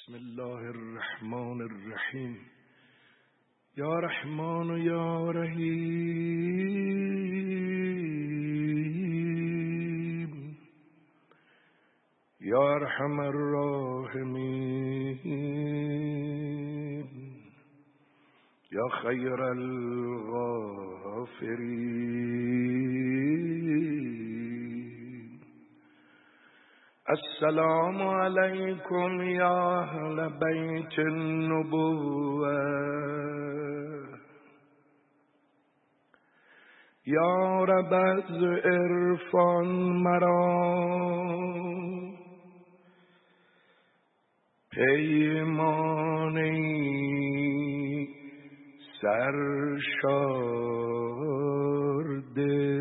بسم الله الرحمن الرحیم. یا رحمان یا رحیم، یا ارحم الراحمین، یا خیر الغافرین. السلام علیکم یا اهل بیت النبوة، یا رب از عرفان مرا پیمانی سرشارده.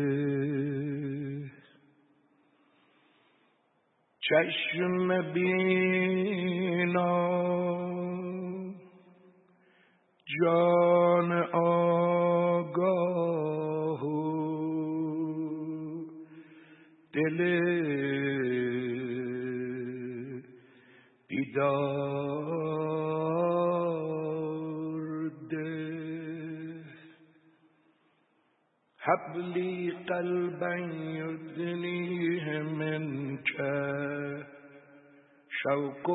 چشم بینا جان آگاه و دل بیدار ده. هب لی قلبا یدنیه منک شوق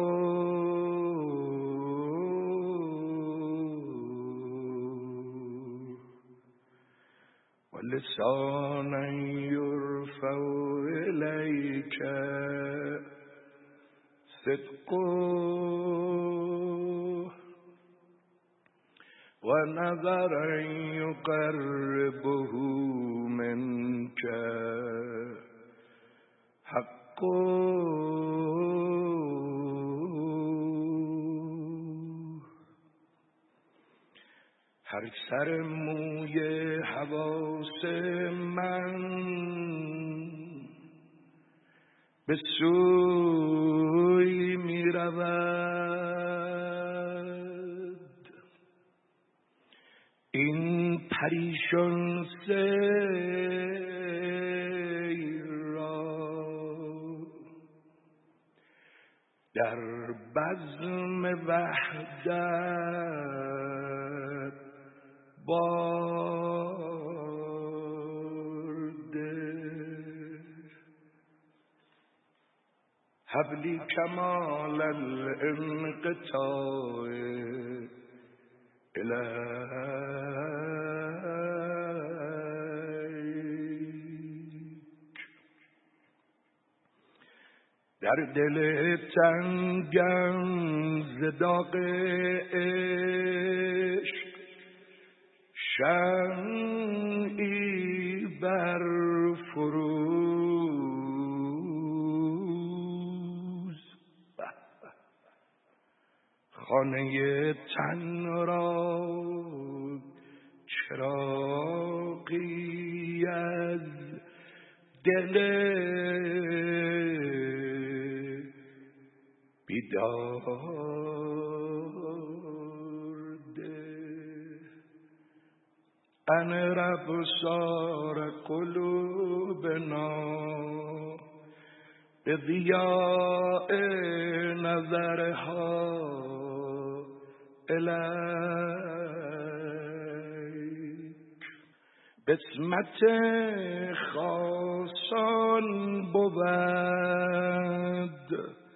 و لسانا یرفع الیک صدق و نظر یقربه منک حق. هر سر موی حواس من به سوی می رود، این پریشان سیر را در بزم وحدت برده. هب لی کمال الانقطاع الیک. در دل تنگم ز داغ عشق شمعی برفروز. خانه تن را چراغی از دل بیدار ده. ان رب صار قلوبنا بضیاء نظرها الیک. بسمت خاصان بود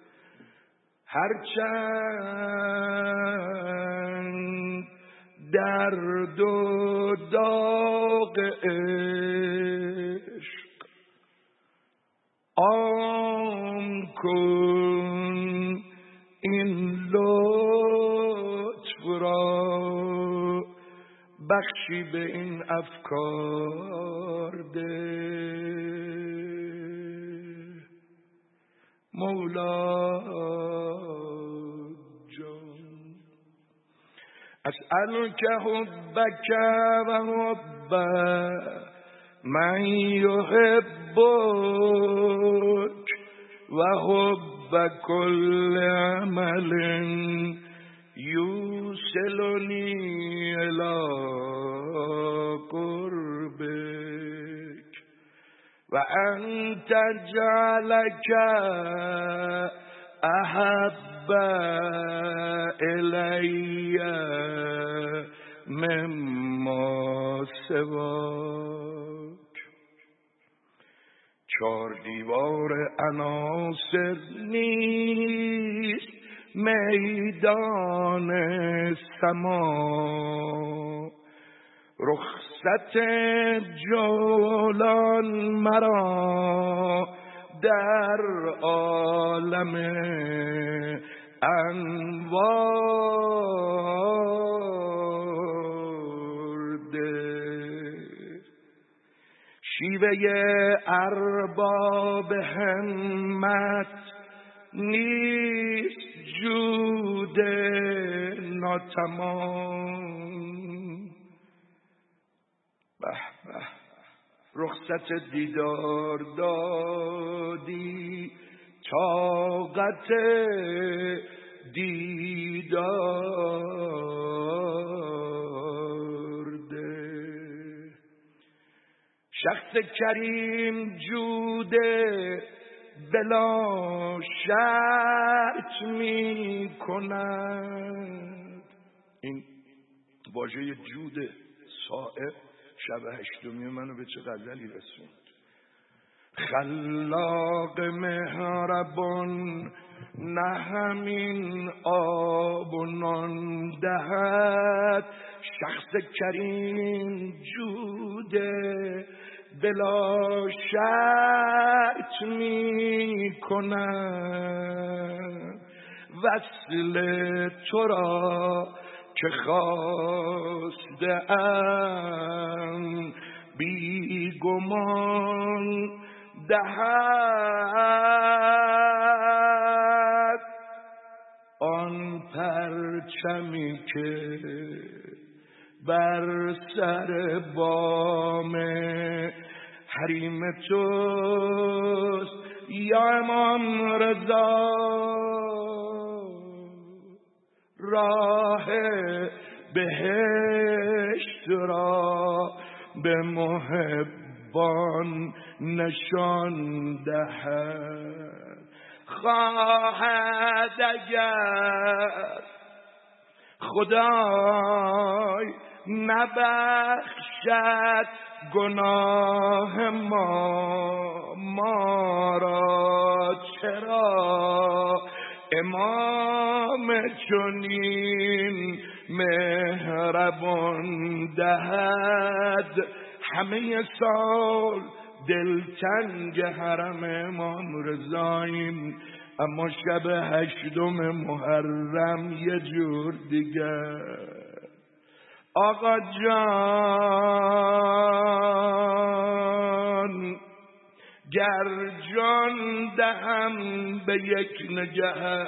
هرچند درد و داغ عشق. عام کن این لطف را، بخشی به این افکار ده. مولا جان اسألک حبک و حب من یحبک و حب کل عمل یوصلنی الی قربک و ان تجعلک احب الی مما سواک. چار دیوار عناصر نیست میدان سما، رخصت جولان مرا در عالم انوار ده. شیوه ارباب همت نیست جود ناتمام. به به رخصت دیدار دادی، طاقت دیدار ده. شخص کریم جوده بلا شرط می کند. این واژه جود صائب شب هشتمی منو به چه غزلی رسوند. خلاق مهربان نه همین آب و نان دهد، شخص کریم جوده بلا شرط می کند. وصل تو را که خواسته ام بی گمان دهد. آن پرچمی که بر سر بام حریم توست یا امام رضا، راه بهشت را به محبان نشان دهد. خواهد اگر خدای نبخشد گناه ما را، چرا امام چنین مهربان دهد. همه سال دلتنگ حرم امام رضاییم، اما شب هشتم محرم یه جور دیگر. آقا جان گر جان دهم به یک نگه،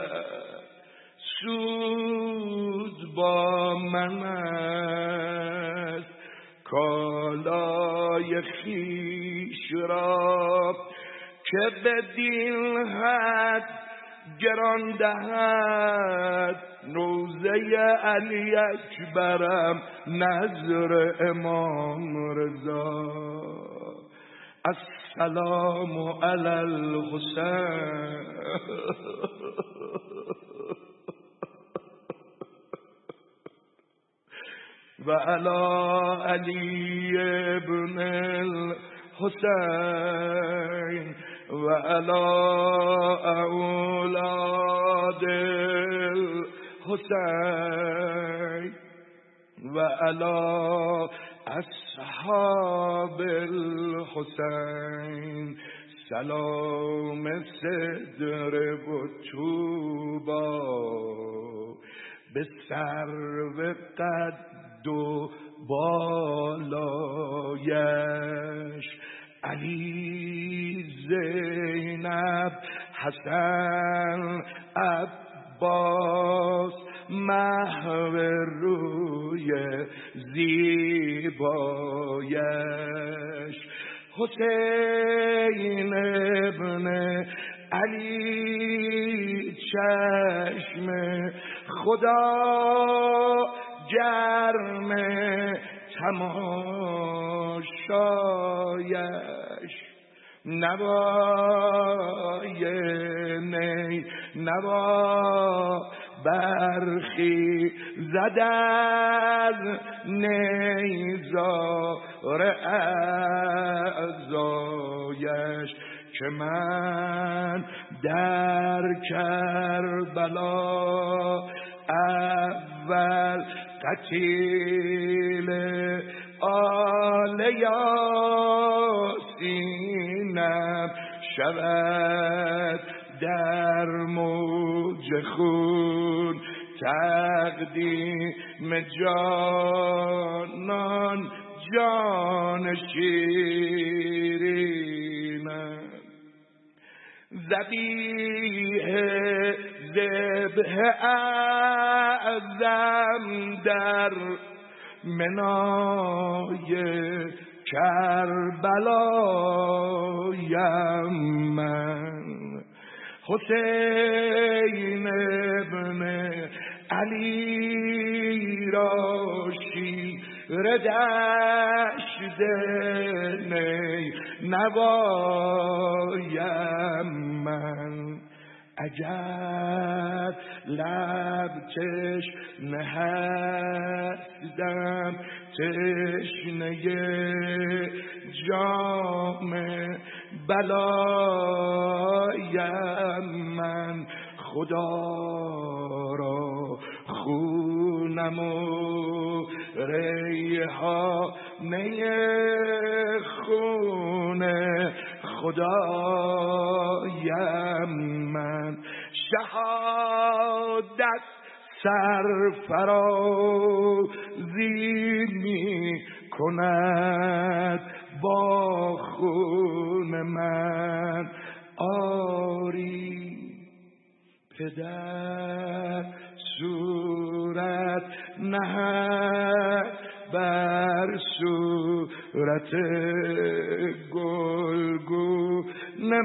سود با من است. کالای خویش را که بدین حد گران دهد، روزه علی اکبرم نظر امام رضا. السلام علی الحسین و علی علی ابن الحسین و علی اولاد الحسین و علی اصحاب الحسین. سلام صدر و توبا به سرو قد و بالایش. علی زینب حسن عباس محو روی زیبایش. حسین ابن علی چشم خدا گرم تماشایش. نوای نی نوا برخی زد از نیزار اعضایش که من در کربلا اول قتیل آل یاسینم شود در موج خون تقدیم جانان جان شیرینم ذبیح ذبح اعظم در منای کربلایم من حسین ابن علی را شیر دشت نی نوایم من اگر لب تشنه هستم تشنه جام بلایم من خدا را خونم و ریحانه خون خدایم من شهادت سرفرازی می کند با خون من آری پدر صورت نهد بر صورت گلگون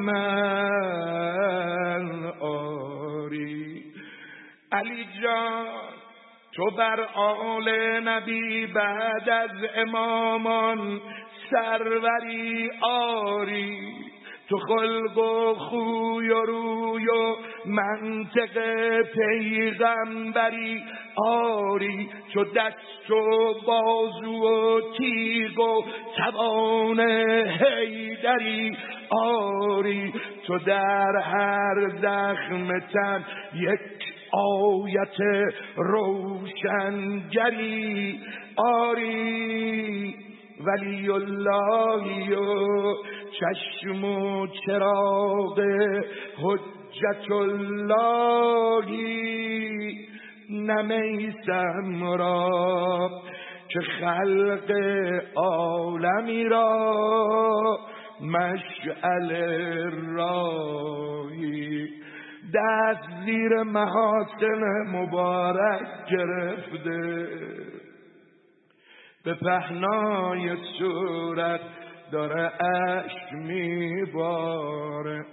من آری علی جان تو بر آل نبی بعد از امامان سروری آری تو خلق و خوی و روی و منطق پیغمبری آری تو دست و بازو و تیغ و توان حیدری آری تو در هر زخم تن یک آیت روشنگری آری ولی اللهی و چشم و چراغ حجت اللهی نمیسم را که خلق عالمی را مشعل راهی دست زیر محاسن مبارک گرفته به پهنای صورت داره اشک میباره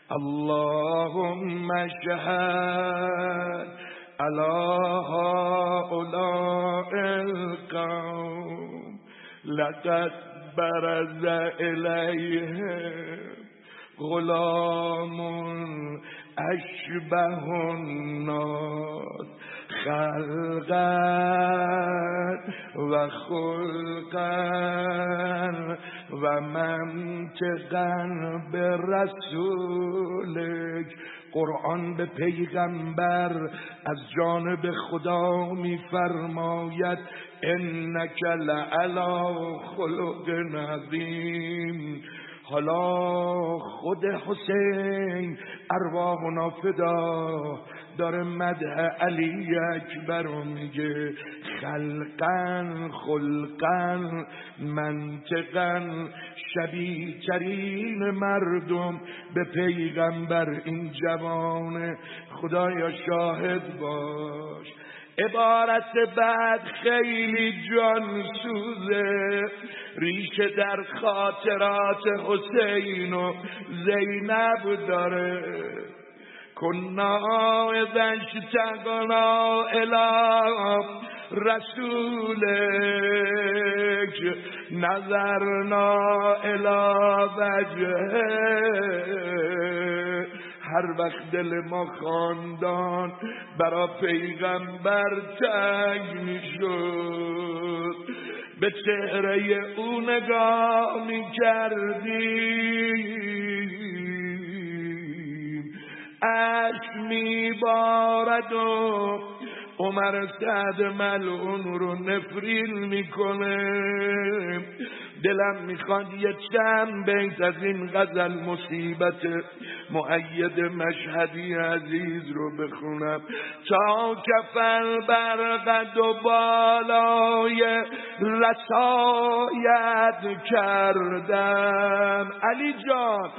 اللهم اشهد علی هؤلاء القوم لقد برز الیهم غلام اشبه الناس خلقا و خلقا و منطقا به رسولک قرآن به پیغمبر از جانب خدا میفرماید انک لعلی خلق عظیم. حالا خود حسین ارواحنا فدا داره مدح علی اکبر رو میگه خلقن خلقن منطقن شبیه ترین مردم به پیغمبر این جوان خدایا شاهد باش. عبارت بعد خیلی جان سوزه ریشه در خاطرات حسین و زینب داره. کنا اذا اشتقنا الی رسولک نظرنا الی وجهه هر وقت دل ما خاندان برا پیغمبر تنگ میشد به چهره او نگاه میکردیم اشک میبارد و عمر سعد ملعون رو نفرین میکنه دلم میخواد یه چند بیت از این غزل مصیبت مؤید مشهدی عزیز رو بخونم تا کفل بر قد و بالای رسایت کردم علی جان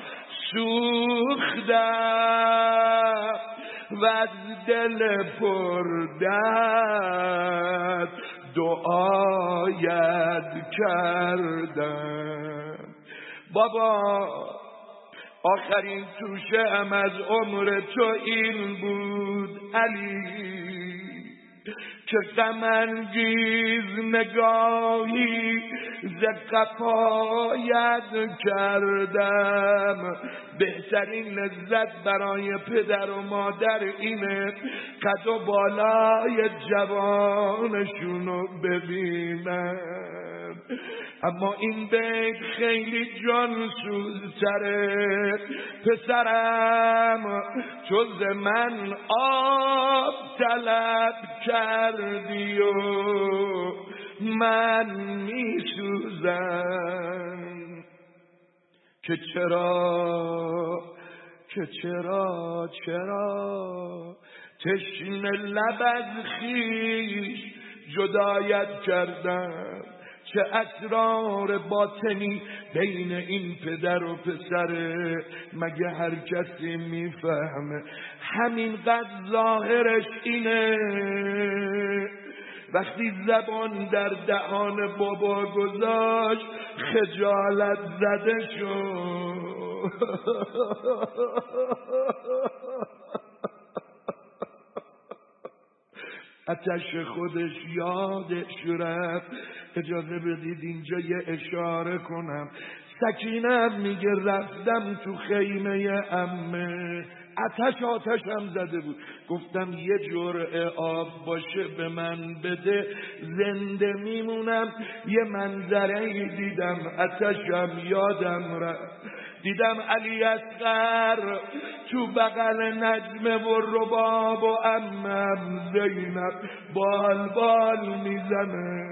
سوختم و از دل پر درد دعایت کردم بابا آخرین توشه هم از عمر تو این بود علی که غم انگیز نگاهی ز قفایت کردم بهترین لذت برای پدر و مادر اینه قد و بالای جوانشونو ببینن اما این بیت خیلی جانسوزتره پسرم تو ز من آب طلب کردی و من میسوزم که چرا تشنه لب از خویش جدایت کردم چه اسرار باطنی بین این پدر و پسره مگه هر کسی میفهمه همین قد ظاهرش اینه وقتی زبان در دهان بابا گذاشت خجالت زده شد آتش خودش یادش رفت اجازه بدید اینجا یه اشاره کنم سکینه میگه رفتم تو خیمه عمه آتشم زده بود گفتم یه جرعه آب باشه به من بده زنده میمونم یه منظره دیدم آتشم یادم رفت دیدم علی اصغر تو بغل نجمه و رباب و عمم زینب بال میزنه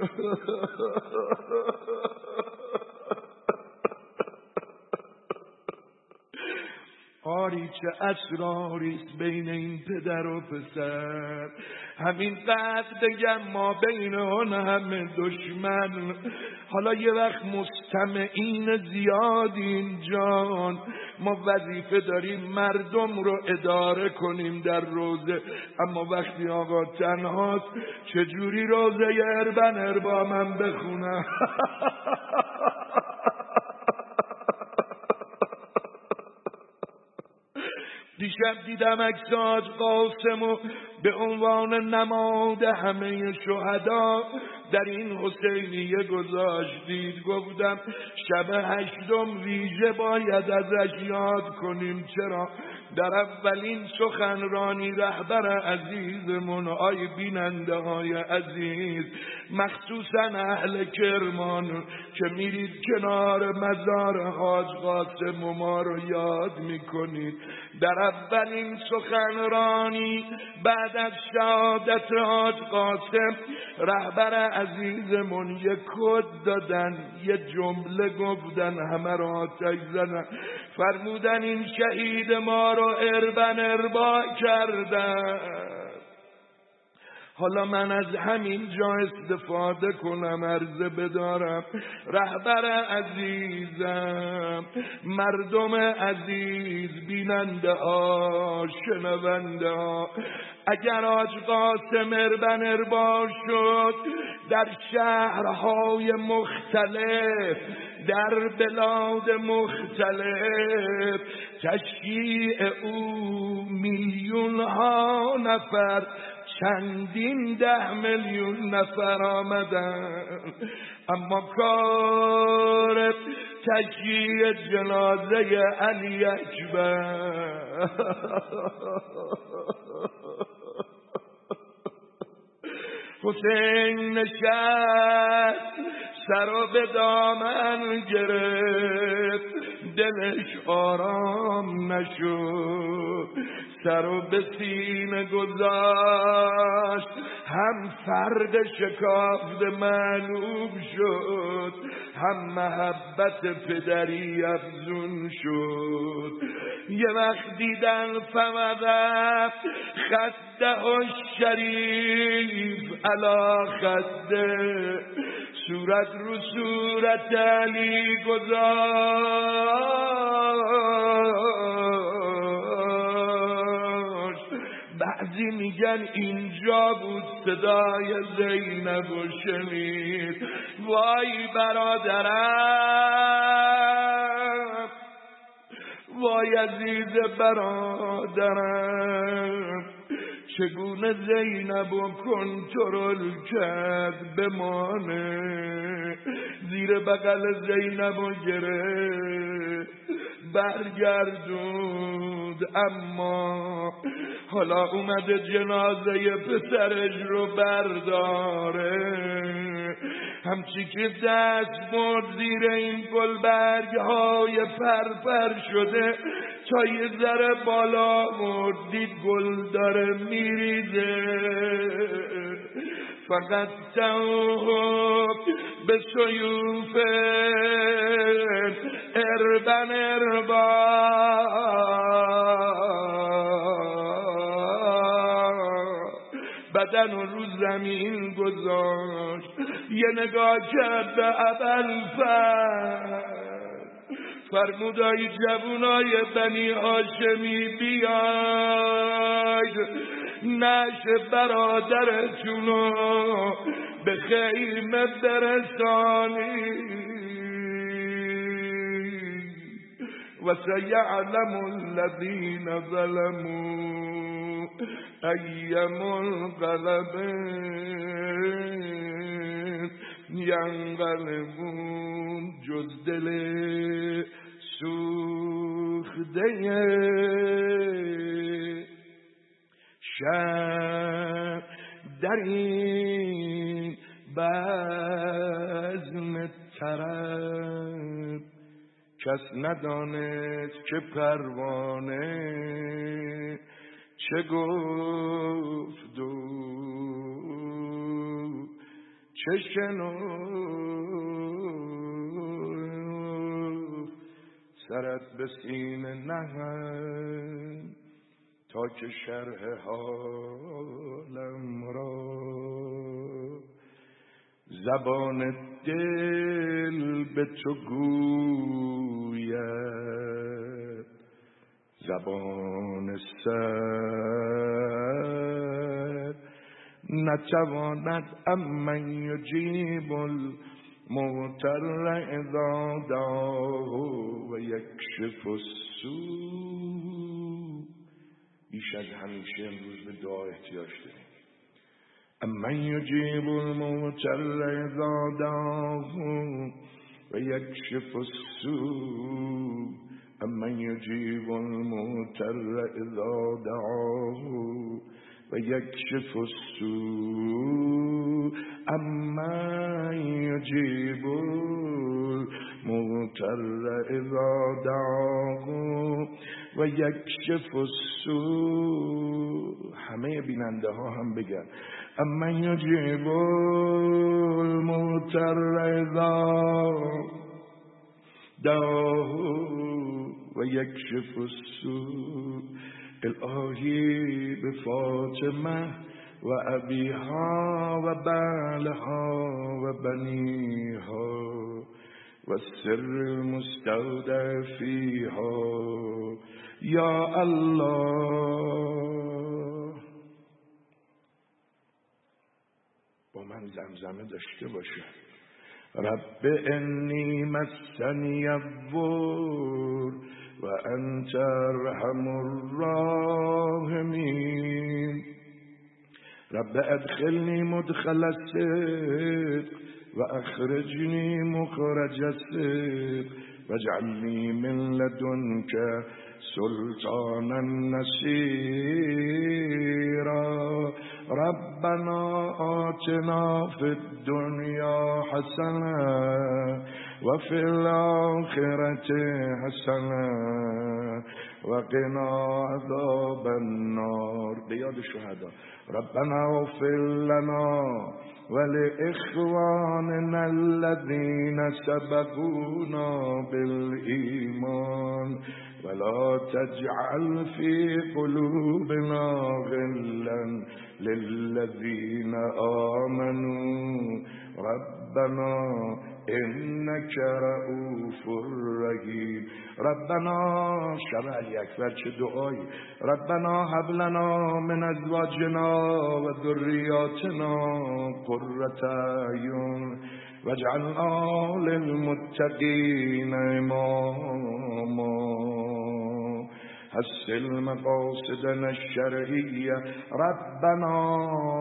آری چه اسراریست بین این پدر و پسر همین قد بگم ما بین اون همه دشمن حالا یه وقت مستمعین زیادین جان ما وظیفه داریم مردم رو اداره کنیم در روزه اما وقتی آقا تنهاست چجوری روزه اربا من بخونم دیشب دیدم عکس حاج قاسمو به عنوان نماد همه شهدا در این حسینیه گذاشتید گفتم شب 8 ویژه باید ازش یاد کنیم چرا در اولین سخنرانی رهبر عزیزمون آی بیننده های عزیز مخصوصا اهل کرمان که میرید کنار مزار حاج قاسم و ما رو یاد میکنید در اولین سخنرانی بعد از شهادت حاج قاسم رهبر عزیزمون یک کد دادن یه جمله گفتن همه رو آتش زدن فرمودن این شهید ما رو اربا کردن حالا من از همین جا استفاده کنم عرضه بدارم رهبر عزیزم مردم عزیز بیننده ها شنونده ها اگر حاج قاسم اربا شد در شهرهای مختلف در بلاد مختلف تشییع او میلیون ها نفر چندین 10 میلیون نفر آمدن اما کار تشییع جنازه علی اکبر. حسین نشست سر به دامن گرفت، دلش آرام نشد، سر به سینه گذاشت، هم فرد شکافت معلوم شد، هم محبت پدری افزون شد. یه وقت دیدن فمدت خده الشریف علا خده، صورت رو صورت علی گذاشت. بعضی میگن اینجا بود صدای زینب و شنید. وای برادرم، وای عزیز برادرم، چگونه زینب و کنترل کرد بمانه. زیر بغل زینب و گرفت برگردوند، اما حالا اومده جنازه پسرش رو برداره. همچی که دست برد زیر این گلبرگ‌های پرپر شده تا یه ذره بالا برد، دید گل داره میریزه. فقط توب به سیوف اربن اربا، بدن رو زمین گذاشت، یه نگاه کرد به ابوالفضل، فرمود ای جوانای بنی هاشمی بیاید نعش برادرتونو به خیمه برسانید و سیعلم الذین ظلموا ای منقلب ینقلبون. جز دل سوخته شب در این بزم طرب، کس ندانست که پروانه چه گفت و چه شنفت. سرت به سینه نهم تا که شرح حالم را، زبان دل به تو گوید، زبان سر نتواند. امن یجیب المضطر اذا دعاه و یکشف السوء. بیش از همیشه امروز به دعا احتیاج داریم. امن یجیب المضطر اذا دعاه و یکشف السوء. امن یجیب المضطر اذا دعاه و یکشف السوء. امن یجیب المضطر اذا دعاه و یکشف السوء. همه بیننده ها هم بگن امن یجیب المضطر اذا دعاه و یکشف السوء. الهی به فاطمه و ابیها و بعلها و بنیها و سر المستودع فیها یا الله. با من زمزمه داشته باشه. رب انی مسنی الضر و انت ارحم الراحمین. رب ادخلنی مدخل الصدق و اخرجنی مخرج الصدق واجعلني من لدنك سلطانا نصيرا ربنا آتنا في الدنيا حسنة وفي الآخرة حسنة وقنا عذاب النار. بیاد شهدا. ربنا اغفر لنا ولإخواننا الذين سبقونا بالإيمان ولا تجعل في قلوبنا غلا للذين آمنوا ربنا إنك رؤوف رحيم. ربنا شرع الأكبر چه دعایی. ربنا هب لنا من ازواجنا و ذریاتنا قرة اعین واجعلنا للمتقین اماما. حسن مقاصدنا الشرعية ربنا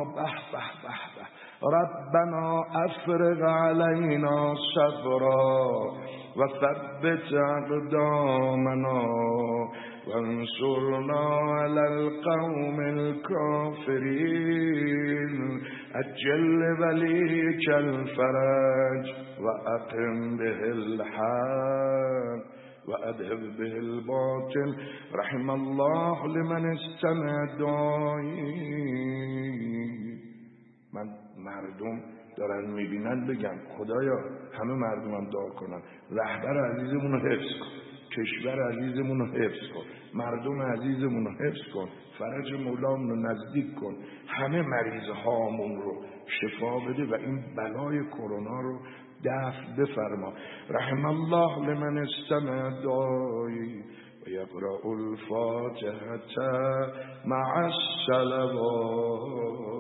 ربنا افرغ علينا صبرا وثبت اقدامنا وانصرنا على القوم الكافرين. اجل وليك الفرج واقم به الحق وأذهب به الباطل. رحم الله لمن استمع دعایی. من مردم دارن میبینن بگم خدایا همه مردمم دعا کنن، رهبر عزیزمون رو حفظ کن، کشور عزیزمون رو حفظ کن، مردم عزیزمون رو حفظ کن، فرج مولامون رو نزدیک کن، همه مریض هامون رو شفا بده و این بلای کرونا رو دفع بفرما. رحم الله لمن استمع دعایی و یقرأ الفاتحة مع الصلوات.